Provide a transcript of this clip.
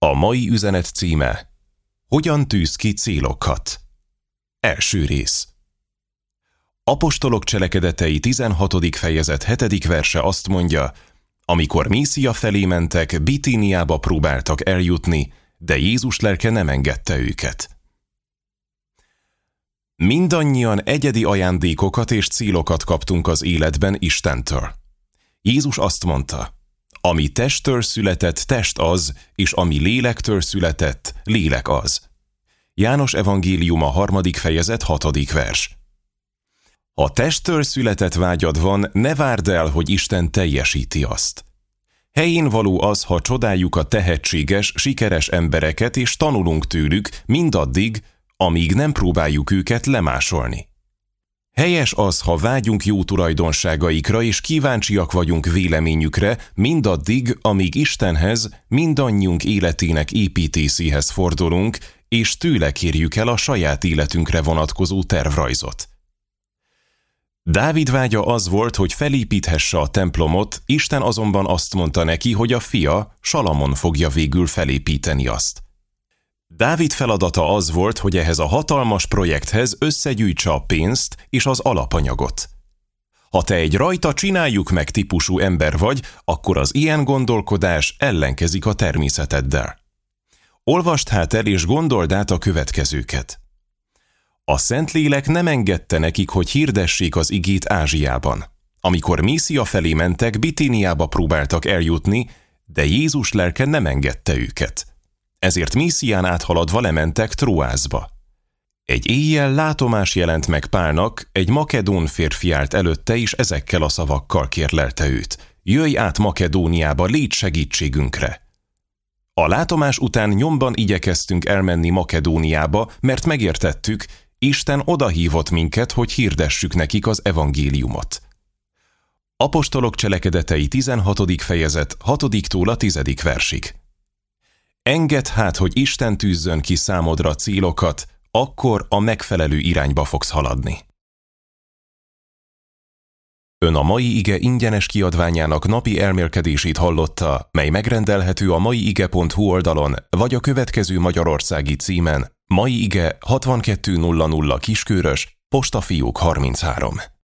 A mai üzenet címe: Hogyan tűz ki célokat? Első rész. Apostolok cselekedetei 16. fejezet 7. verse azt mondja: amikor Míszia felé mentek, Bitíniába próbáltak eljutni, de Jézus lelke nem engedte őket. Mindannyian egyedi ajándékokat és célokat kaptunk az életben Istentől. Jézus azt mondta: ami testtől született, test az, és ami lélektől született, lélek az. János evangéliuma 3. fejezet 6. vers. Ha testtől született vágyad van, ne várd el, hogy Isten teljesíti azt. Helyén való az, ha csodáljuk a tehetséges, sikeres embereket, és tanulunk tőlük mindaddig, amíg nem próbáljuk őket lemásolni. Helyes az, ha vágyunk jó tulajdonságaikra, és kíváncsiak vagyunk véleményükre, mindaddig, amíg Istenhez, mindannyiunk életének építészéhez fordulunk, és tőle kérjük el a saját életünkre vonatkozó tervrajzot. Dávid vágya az volt, hogy felépíthesse a templomot, Isten azonban azt mondta neki, hogy a fia, Salamon fogja végül felépíteni azt. Dávid feladata az volt, hogy ehhez a hatalmas projekthez összegyűjtse a pénzt és az alapanyagot. Ha te egy rajta csináljuk meg típusú ember vagy, akkor az ilyen gondolkodás ellenkezik a természeteddel. Olvasd hát el és gondold át a következőket. A Szentlélek nem engedte nekik, hogy hirdessék az igét Ázsiában. Amikor Míszia felé mentek, Bitíniába próbáltak eljutni, de Jézus lelke nem engedte őket. Ezért Míszián áthaladva lementek Tróászba. Egy éjjel látomás jelent meg Pálnak, egy makedón férfi állt előtte, és ezekkel a szavakkal kérlelte őt: jöjj át Makedóniába, légy segítségünkre! A látomás után nyomban igyekeztünk elmenni Makedóniába, mert megértettük, Isten odahívott minket, hogy hirdessük nekik az evangéliumot. Apostolok cselekedetei 16. fejezet 6-tól a 10. versig. Engedd hát, hogy Isten tűzzön ki számodra célokat, akkor a megfelelő irányba fogsz haladni. Ön a Mai Ige ingyenes kiadványának napi elmélkedését hallotta, mely megrendelhető a maiige.hu oldalon, vagy a következő magyarországi címen: Mai Ige 6200 Kiskörös, Postafiók 33.